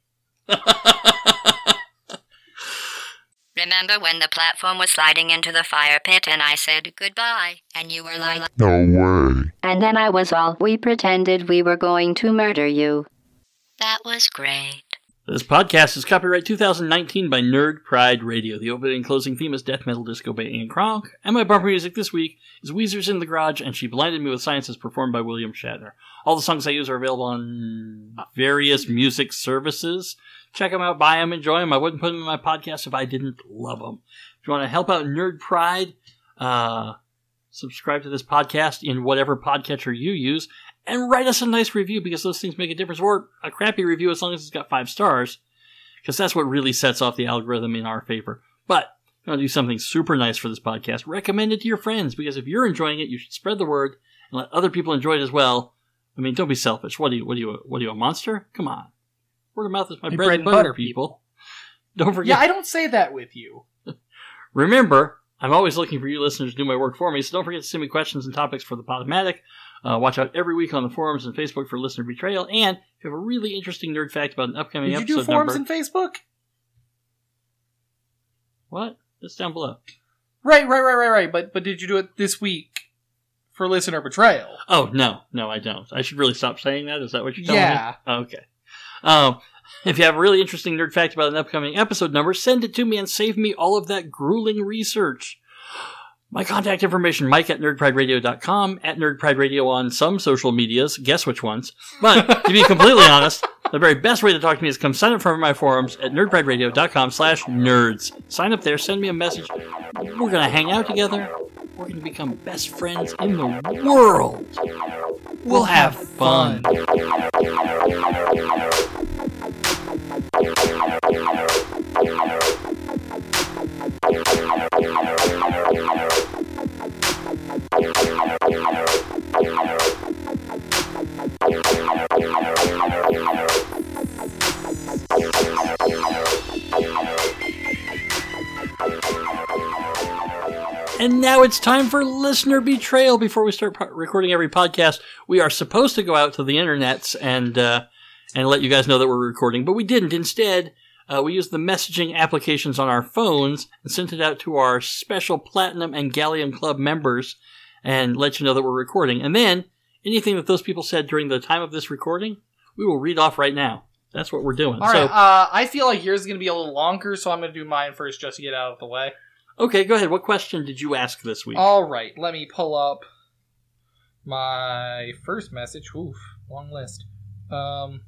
Remember when the platform was sliding into the fire pit and I said goodbye? And you were like, no way. And then I was all, we pretended we were going to murder you. that was great. This podcast is copyright two thousand nineteen by Nerd Pride Radio. The opening and closing theme is Death Metal Disco by Ian Kronk. And my bumper music this week is Weezer's In the Garage and She Blinded Me with Science as performed by William Shatner. All the songs I use are available on various music services. Check them out, buy them, enjoy them. I wouldn't put them in my podcast if I didn't love them. If you want to help out Nerd Pride, uh, subscribe to this podcast in whatever podcatcher you use. And write us a nice review because those things make a difference. Or a crappy review as long as it's got five stars. Because that's what really sets off the algorithm in our favor. But if you want to do something super nice for this podcast, recommend it to your friends. Because if you're enjoying it, you should spread the word and let other people enjoy it as well. I mean, don't be selfish. What are you, what are you, what are you, a monster? Come on. Word of mouth is my bread, bread and butter, butter people. people. Don't forget. Yeah, I don't say that with you. Remember, I'm always looking for you listeners to do my work for me, so don't forget to send me questions and topics for the Podomatic. Uh, watch out every week on the forums and Facebook for listener betrayal. And if you have a really interesting nerd fact about an upcoming episode Did you do forums number, and Facebook? What? It's down below. Right, right, right, right, right. But but did you do it this week for listener betrayal? Oh, no. No, I don't. I should really stop saying that? Is that what you're telling yeah. me? Okay. Um, if you have a really interesting nerd fact about an upcoming episode number, send it to me and save me all of that grueling research. My contact information, Mike at nerd pride radio dot com, at Nerd Pride Radio on some social medias. Guess which ones. But to be completely honest, the very best way to talk to me is come sign up for my forums at nerd pride radio dot com slash nerds. Sign up there, send me a message. We're going to hang out together. We're going to become best friends in the world. We'll have fun. And now it's time for listener betrayal. Before we start po- recording every podcast, we are supposed to go out to the internets and uh, and let you guys know that we're recording, but we didn't. Instead, uh, we used the messaging applications on our phones and sent it out to our special Platinum and Gallium Club members and let you know that we're recording. And then, anything that those people said during the time of this recording, we will read off right now. That's what we're doing. All right, so, uh, I feel like yours is going to be a little longer, so I'm going to do mine first just to get out of the way. Okay, go ahead. What question did you ask this week? All right, let me pull up my first message. Oof, long list. Um.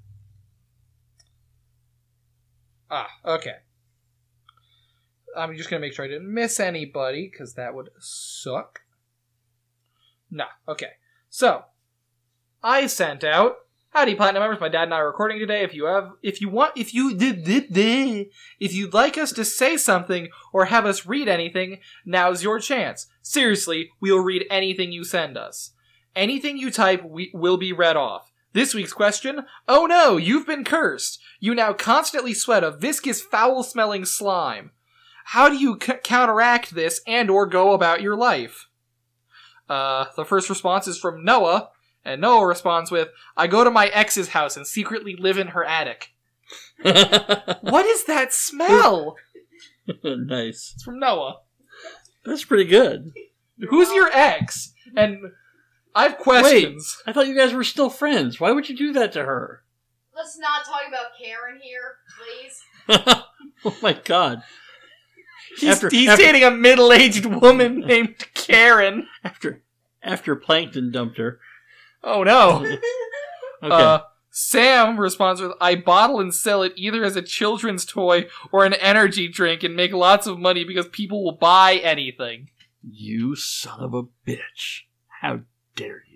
Ah, okay. I'm just going to make sure I didn't miss anybody, because that would suck. Nah, okay. So, I sent out, howdy Platinum members, my dad and I are recording today. If you have, if you want, if you did, did, did, if you'd like us to say something or have us read anything, now's your chance. Seriously, we'll read anything you send us. Anything you type we, will be read off. This week's question, oh no, you've been cursed. You now constantly sweat a viscous, foul-smelling slime. How do you c- counteract this and or go about your life? Uh, the first response is from Noah, And Noah responds with, I go to my ex's house and secretly live in her attic. What is that smell? Nice. It's from Noah. That's pretty good. Who's your ex? And I have questions. Wait, I thought you guys were still friends. Why would you do that to her? Let's not talk about Karen here, please. Oh my god. He's, after, he's after, dating a middle-aged woman named Karen. After after Plankton dumped her. Oh no. Okay. Uh, Sam responds with, I bottle and sell it either as a children's toy or an energy drink and make lots of money because people will buy anything. You son of a bitch. How dare you?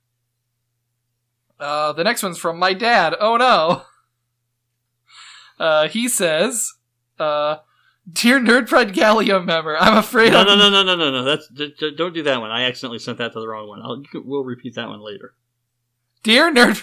Uh, the next one's from my dad. Oh no. Uh, he says, uh, Dear Nerd Pride Gallium member, I'm afraid no, I'm... No, no, no, no, no, no, that's, d- d- don't do that one. I accidentally sent that to the wrong one. I'll, you can, we'll repeat that one later. Dear Nerd...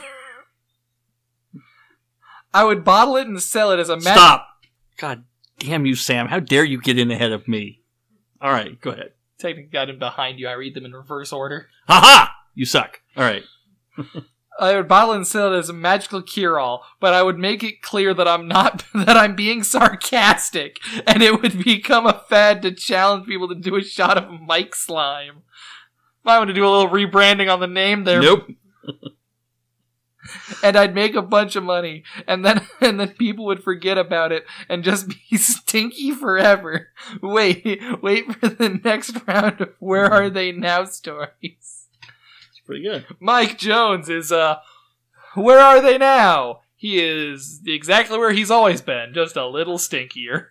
I would bottle it and sell it as a... Mag- Stop! God damn you, Sam. How dare you get in ahead of me? Alright, go ahead. Technically got him behind you. I read them in reverse order. Ha-ha! You suck. Alright. I would bottle and sell it as a magical cure-all, but I would make it clear that I'm not, that I'm being sarcastic, and it would become a fad to challenge people to do a shot of Mike Slime. Might want to do a little rebranding on the name there. Nope. And I'd make a bunch of money, and then and then people would forget about it and just be stinky forever. Wait, wait for the next round of Where Are They Now stories. It's pretty good. Mike Jones is, uh, where are they now? He is exactly where he's always been, just a little stinkier.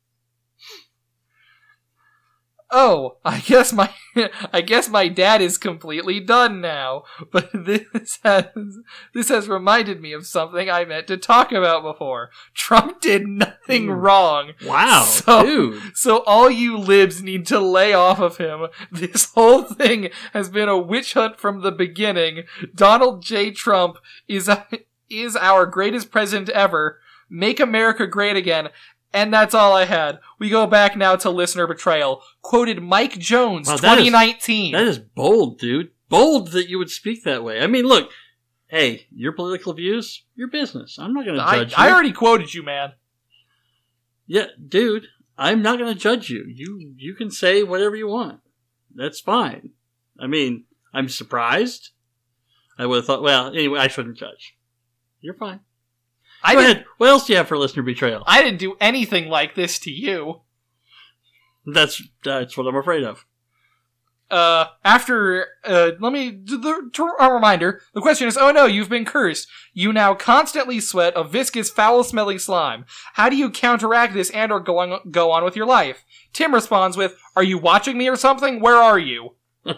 Oh, I guess my I guess my dad is completely done now. But this has this has reminded me of something I meant to talk about before. Trump did nothing Ooh. wrong. Wow, so, dude. So all you libs need to lay off of him. This whole thing has been a witch hunt from the beginning. Donald J. Trump is a, is our greatest president ever. Make America great again. And that's all I had. We go back now to listener betrayal. Quoted Mike Jones, wow, that twenty nineteen. Is, that is bold, dude. Bold that you would speak that way. I mean, look. Hey, your political views, your business. I'm not going to judge I, you. I already quoted you, man. Yeah, dude. I'm not going to judge you. You you can say whatever you want. That's fine. I mean, I'm surprised. I would have thought, well, anyway, I shouldn't judge. You're fine. I Go ahead. What else do you have for listener betrayal? I didn't do anything like this to you. That's that's what I'm afraid of. Uh, after, uh, let me, the, a reminder, the question is, oh no, you've been cursed. You now constantly sweat a viscous, foul-smelling slime. How do you counteract this and or go on, go on with your life? Tim responds with, are you watching me or something? Where are you?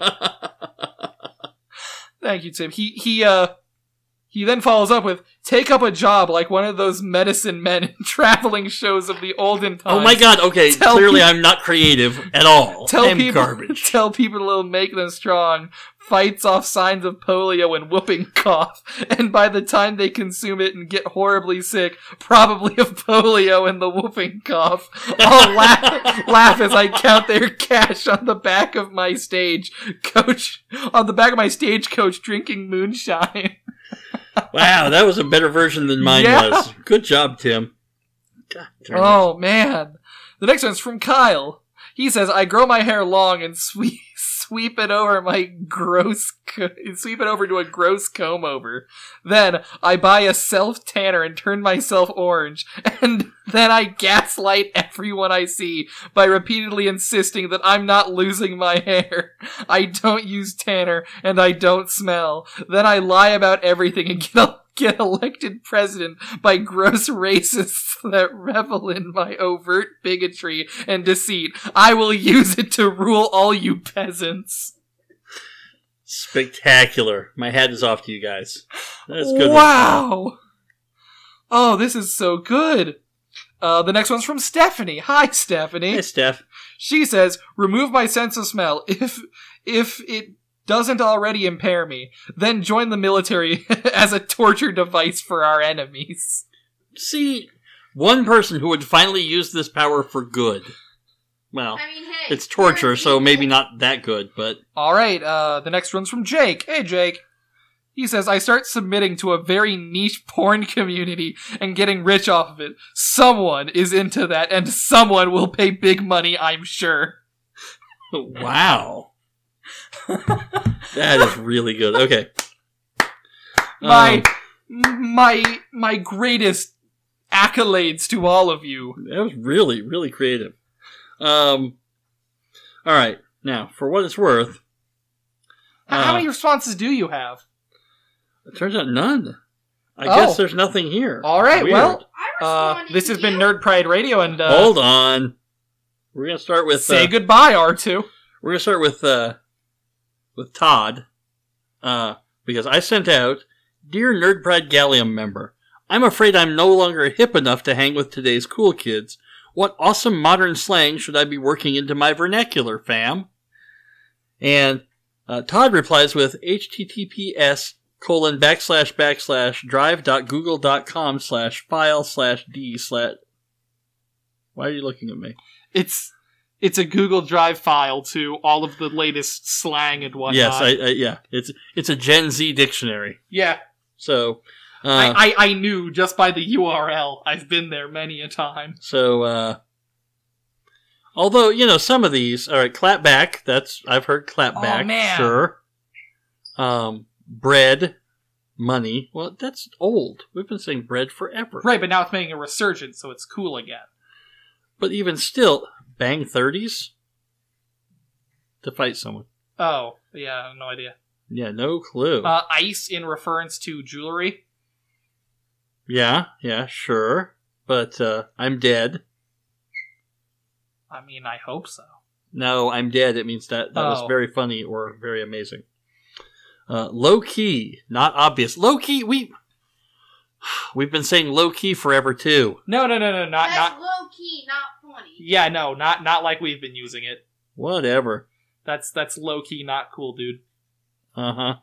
Thank you, Tim. He, he, uh, He then follows up with, take up a job like one of those medicine men in traveling shows of the olden times. Oh my god, okay, tell clearly pe- I'm not creative at all. Tell I'm people, garbage. Tell people to make them strong, fights off signs of polio and whooping cough, and by the time they consume it and get horribly sick, probably of polio and the whooping cough, I'll laugh, laugh as I count their cash on the back of my stage coach, on the back of my stagecoach drinking moonshine. Wow, that was a better version than mine Yeah. was. Good job, Tim. God darn it. Oh, man. The next one's from Kyle. He says, I grow my hair long and sweep, sweep it over my gross, co- sweep it over to a gross comb over. Then I buy a self-tanner and turn myself orange. And then I gaslight everyone I see by repeatedly insisting that I'm not losing my hair. I don't use tanner and I don't smell. Then I lie about everything and get a get elected president by gross racists that revel in my overt bigotry and deceit. I will use it to rule all you peasants. Spectacular. My hat is off to you guys. That's good. Wow. Oh, this is so good. Uh, the next one's from Stephanie. Hi, Stephanie. Hey, Steph. She says, remove my sense of smell. If, if it doesn't already impair me, then join the military as a torture device for our enemies. See, one person who would finally use this power for good. Well, I mean, hey, it's torture, so maybe not that good, but... Alright, uh, the next one's from Jake. Hey, Jake. He says, I start submitting to a very niche porn community and getting rich off of it. Someone is into that, and someone will pay big money, I'm sure. Wow. That is really good. Okay. My, Um, my, my greatest accolades to all of you. That was really, really creative. Um, all right. Now, for what it's worth. How, uh, how many responses do you have? It turns out none. I Oh. guess there's nothing here. All right, Weird. well, uh, this has been Nerd Pride Radio, and uh, Hold on. We're gonna start with say uh, goodbye, R two. We're gonna start with uh, with Todd, uh, because I sent out, Dear Nerd Pride Gallium member, I'm afraid I'm no longer hip enough to hang with today's cool kids. What awesome modern slang should I be working into my vernacular, fam? And uh, Todd replies with H T T P S colon backslash backslash drive dot google dot com slash file slash d slash. Why are you looking at me? It's it's a Google Drive file to all of the latest slang and whatnot. Yes, I, I, yeah, it's it's a Gen Z dictionary. Yeah. So, uh, I, I I knew just by the U R L. I've been there many a time. so, uh, although you know some of these, all right, clapback. That's I've heard clapback. Oh, man. Sure. Um, bread, money. Well, that's old. We've been saying bread forever. Right, but now it's making a resurgence, so it's cool again. But even still, bang thirties to fight someone. Oh, yeah, I have no idea. Yeah, no clue. Uh, ice in reference to jewelry. yeah, yeah, sure. But uh, I'm dead. I mean, I hope so. No, I'm dead. It means that that was Oh. very funny or very amazing. Uh, low key, not obvious. Low key, we we've been saying low key forever too. No, no, no, no, not That's not. low key, not funny. Yeah, no, not not like we've been using it. Whatever. That's that's low key, not cool, dude. Uh huh.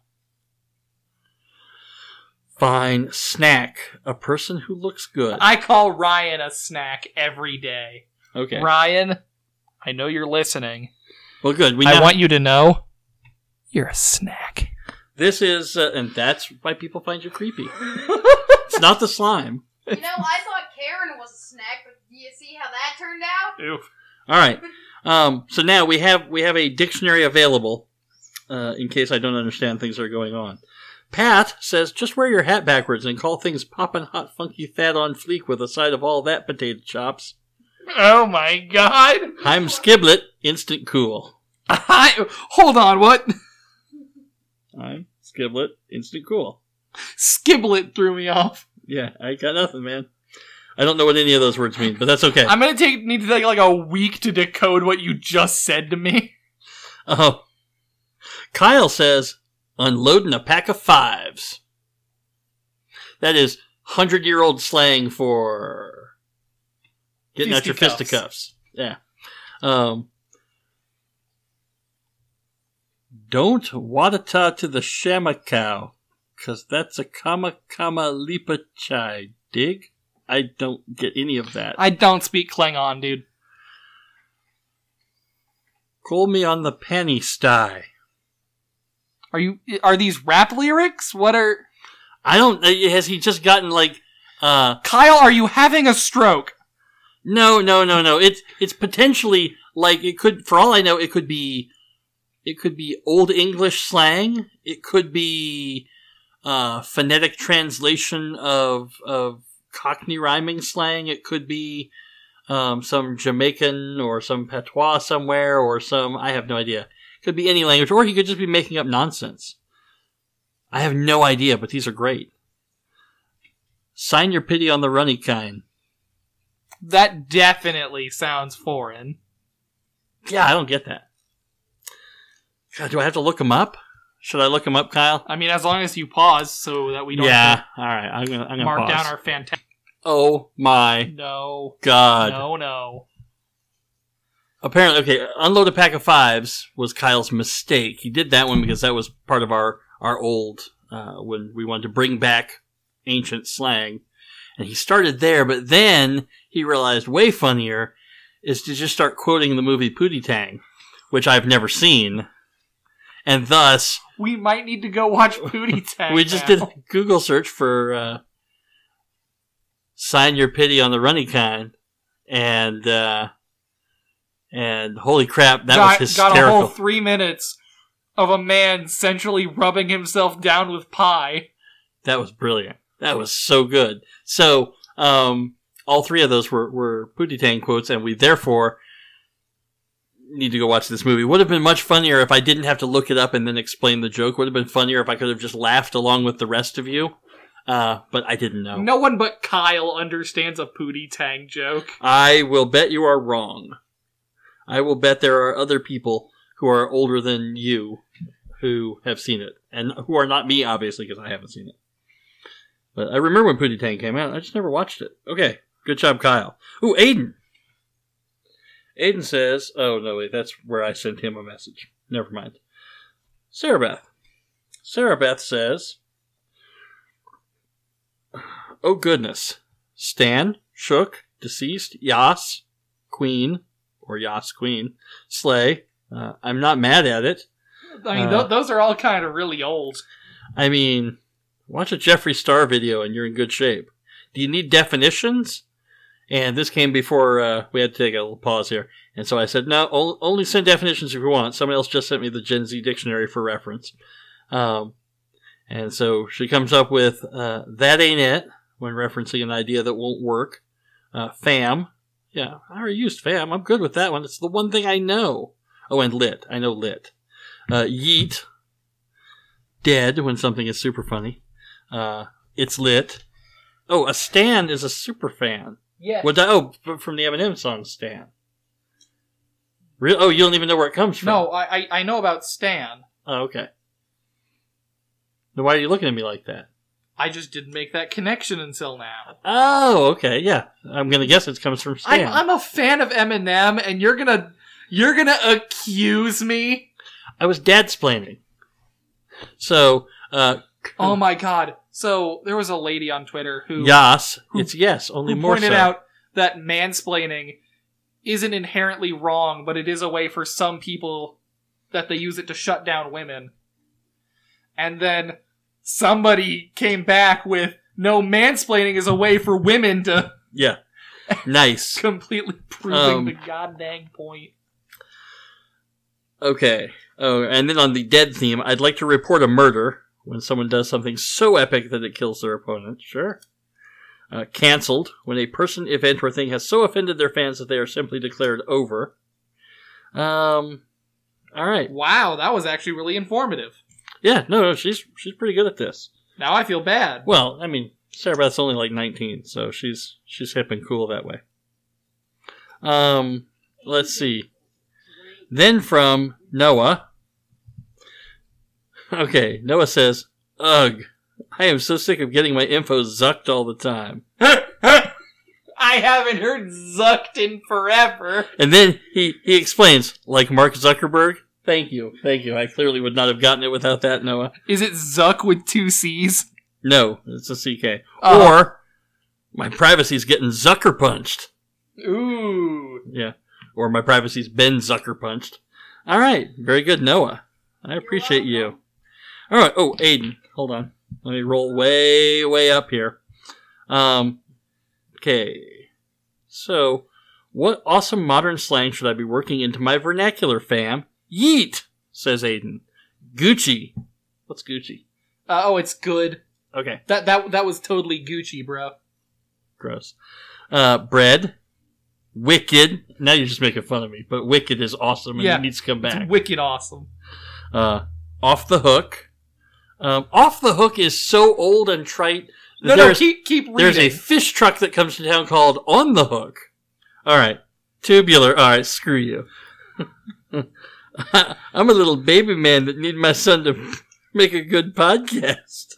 Fine. Snack. A person who looks good. I call Ryan a snack every day. Okay. Ryan, I know you're listening. Well, good. We I now- want you to know you're a snack. This is, uh, and that's why people find you creepy. It's not the slime. You know, I thought Karen was a snack, but do you see how that turned out? Oof. All right. Um, so now we have we have a dictionary available uh, in case I don't understand things that are going on. Pat says, just wear your hat backwards and call things poppin' hot, funky, fat on fleek with a side of all that potato chops. Oh my god! I'm Skiblet, instant cool. I, hold on, what? I'm Skiblet, instant cool. Skiblet threw me off. Yeah, I got nothing, man. I don't know what any of those words mean, but that's okay. I'm gonna take need to take like a week to decode what you just said to me. Oh. Kyle says, unloading a pack of fives. That is hundred-year-old slang for getting out your Fisticuffs. fisticuffs. Yeah. Um, don't wadata to the shamakau, because that's a kama kama lipa chai. Dig? I don't get any of that. I don't speak Klingon, dude. Call me on the penny sty. Are you? Are these rap lyrics? What are? I don't. Has he just gotten like? Uh, Kyle, are you having a stroke? No, no, no, no. It's it's potentially like it could. For all I know, it could be. It could be Old English slang. It could be uh, phonetic translation of of Cockney rhyming slang. It could be um, some Jamaican or some patois somewhere or some. I have no idea. It could be any language, or he could just be making up nonsense. I have no idea, but these are great. Sign your pity on the runny kind. That definitely sounds foreign. Yeah, I don't get that. God, do I have to look him up? Should I look him up, Kyle? I mean, as long as you pause so that we don't Yeah, have all right. I'm gonna, I'm to gonna mark pause. down our fantastic. Oh my No. God! No, no. Apparently, okay. Unload a pack of fives was Kyle's mistake. He did that one because that was part of our our old uh, when we wanted to bring back ancient slang, and he started there. But then he realized way funnier is to just start quoting the movie Pootie Tang, which I've never seen. And thus... We might need to go watch Pootie Tang We just now. did a Google search for uh, Sign Your Pity on the Runny Kind. And, uh, and holy crap, that got, was got hysterical. a whole three minutes of a man centrally rubbing himself down with pie. That was brilliant. That was so good. So, um, all three of those were, were Pootie Tang quotes, and we therefore need to go watch this movie. Would have been much funnier if I didn't have to look it up and then explain the joke. Would have been funnier if I could have just laughed along with the rest of you. Uh, but I didn't know. No one but Kyle understands a Pootie Tang joke. I will bet you are wrong. I will bet there are other people who are older than you who have seen it. And who are not me, obviously, because I haven't seen it. But I remember when Pootie Tang came out. I just never watched it. Okay. Good job, Kyle. Ooh, Aiden. Aiden says... Oh, no, wait. That's where I sent him a message. Never mind. Sarah Beth. Sarah Beth says... Oh, goodness. Stan, Shook, Deceased, Yas, Queen, or Yas Queen, Slay. Uh, I'm not mad at it. I mean, uh, th- those are all kind of really old. I mean, watch a Jeffree Star video and you're in good shape. Do you need definitions? And this came before uh, we had to take a little pause here. And so I said, no, o- only send definitions if you want. Somebody else just sent me the Gen Z dictionary for reference. Um, and so she comes up with, uh, that ain't it, when referencing an idea that won't work. Uh, fam. Yeah, I already used fam. I'm good with that one. It's the one thing I know. Oh, and lit. I know lit. Uh, yeet. Dead, when something is super funny. Uh, it's lit. Oh, a stan is a super fan. Yeah. What? Oh, from the Eminem song, Stan. Really? Oh, you don't even know where it comes from? No, I, I, I know about Stan. Oh, okay. Then why are you looking at me like that? I just didn't make that connection until now. Oh, okay, yeah. I'm gonna guess it comes from Stan. I'm, I'm a fan of Eminem, and you're gonna you're gonna accuse me? I was dadsplaining. So, uh... oh my god. So, there was a lady on Twitter who... Yas. Who, it's yes, only who more pointed so. out that mansplaining isn't inherently wrong, but it is a way for some people that they use it to shut down women. And then somebody came back with, no, mansplaining is a way for women to... Yeah. Nice. completely proving um, the goddamn point. Okay. Oh, and then on the dead theme, I'd like to report a murder when someone does something so epic that it kills their opponent. Sure. Uh, canceled, when a person, event, or thing has so offended their fans that they are simply declared over. Um, all right. Wow, that was actually really informative. Yeah, no, no, she's she's pretty good at this. Now I feel bad. Well, I mean, Sarah Beth's only like nineteen, so she's she's hip and cool that way. Um, let's see. Then from Noah. Okay, Noah says, ugh, I am so sick of getting my info zucked all the time. I haven't heard zucked in forever. And then he, he explains, like Mark Zuckerberg. Thank you, thank you. I clearly would not have gotten it without that, Noah. Is it Zuck with two C's? No, it's a C K. Uh, or, my privacy's getting Zucker punched. Ooh. Yeah. Or my privacy's been Zucker punched. All right, very good, Noah. I appreciate you. All right. Oh, Aiden, hold on. Let me roll way, way up here. Um. Okay. So, what awesome modern slang should I be working into my vernacular, fam? Yeet, says Aiden. Gucci. What's Gucci? Uh, oh, it's good. Okay. That that that was totally Gucci, bro. Gross. Uh, bread. Wicked. Now you're just making fun of me, but Wicked is awesome and yeah, it needs to come back. It's wicked awesome. Uh, Off the Hook. Um, Off the Hook is so old and trite. No, no, keep keep reading. There's a fish truck that comes to town called On the Hook. All right. Tubular. All right, screw you. I'm a little baby man that need my son to make a good podcast.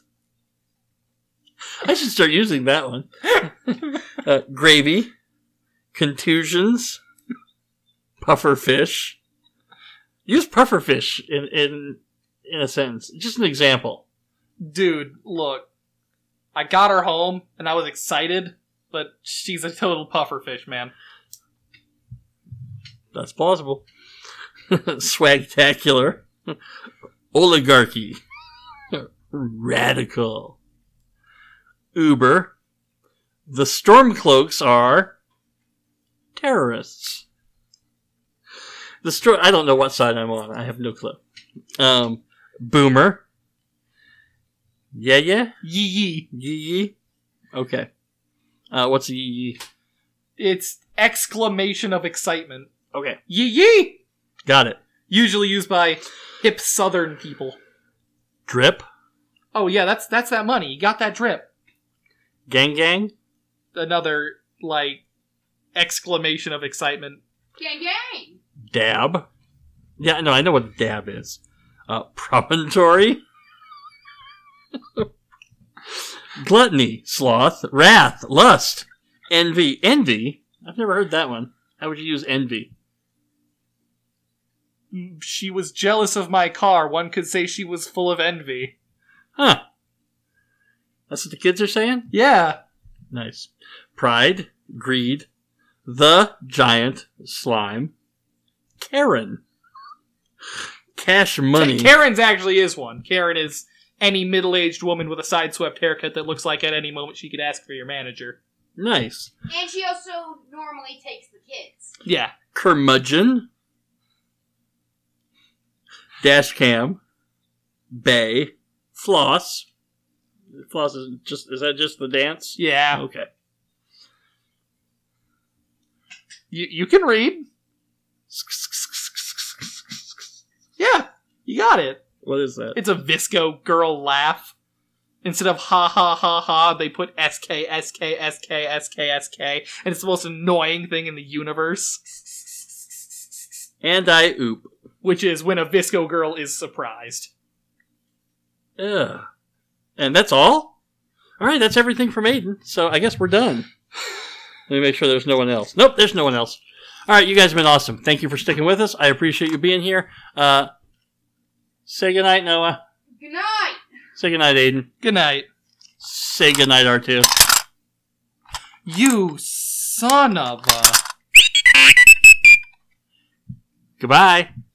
I should start using that one. uh, gravy. Contusions. Pufferfish. Use pufferfish in, in in a sentence. Just an example. Dude, look. I got her home, and I was excited, but she's a total pufferfish, man. That's plausible. Swagtacular. Oligarchy. Radical. Uber. The Stormcloaks are terrorists. The sto- I don't know what side I'm on. I have no clue. Um, Boomer. Yeah, yeah? Yee yee. Yee yee? Okay. Uh, what's a yee yee? It's exclamation of excitement. Okay. Yee yee! Got it. Usually used by hip southern people. Drip. Oh yeah, that's that's that money. You got that drip. Gang gang. Another, like, exclamation of excitement. Gang gang! Dab. Yeah, no, I know what dab is. Uh, promontory. Gluttony. Sloth. Wrath. Lust. Envy. Envy? I've never heard that one. How would you use envy? She was jealous of my car. One could say she was full of envy. Huh. That's what the kids are saying? Yeah. Nice. Pride. Greed. The giant slime. Karen. Cash money. Karen's actually is one. Karen is any middle-aged woman with a side-swept haircut that looks like at any moment she could ask for your manager. Nice. And she also normally takes the kids. Yeah. Curmudgeon. Dash cam. Bay. Floss. Floss is just is that just the dance? Yeah. Okay. You you can read. Yeah, you got it. What is that? It's a Visco girl laugh. Instead of ha ha ha ha, they put S K S K S K S K S K, and it's the most annoying thing in the universe. And I oop. Which is when a Visco girl is surprised. Ugh. And that's all? Alright, that's everything from Aiden, so I guess we're done. Let me make sure there's no one else. Nope, there's no one else. Alright, you guys have been awesome. Thank you for sticking with us. I appreciate you being here. Uh, say goodnight, Noah. Good night. Say goodnight, Aiden. Good night. Say goodnight, R two. You son of a... Goodbye.